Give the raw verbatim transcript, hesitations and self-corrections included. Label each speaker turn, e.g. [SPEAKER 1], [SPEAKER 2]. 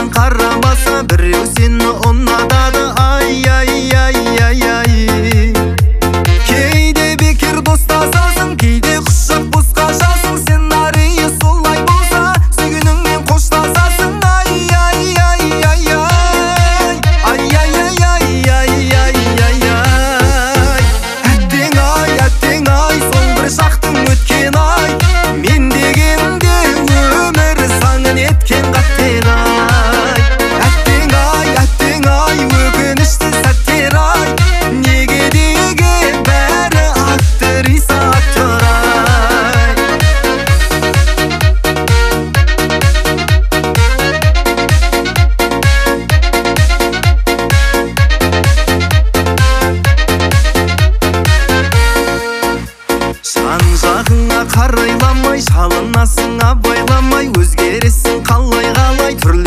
[SPEAKER 1] саған қарамаса, біреу сені ұнатады. Ай, ай, ай, ай, ай. Кейде бекер достасасың, кейде құшақ бос қашасың. Сценарийі солай болса, сүйгеніңмен қоштасасың. Ай, ай, ай, ай, ай. Ай, ай, ай, ай, ай, ай, ай, ай. Әттең ай, әттең ай, сол бір шақтың өткен ай. Мен дегенде өмір заңын еткен қаттен ай. Әттең ай, әттең ай, өкінішті сәттер ай. Неге деге бәрі актриса актер ай. Жан-жағыңа қарайламай, шалынасың абайламай. Өзгересің қалай қалай, түрлі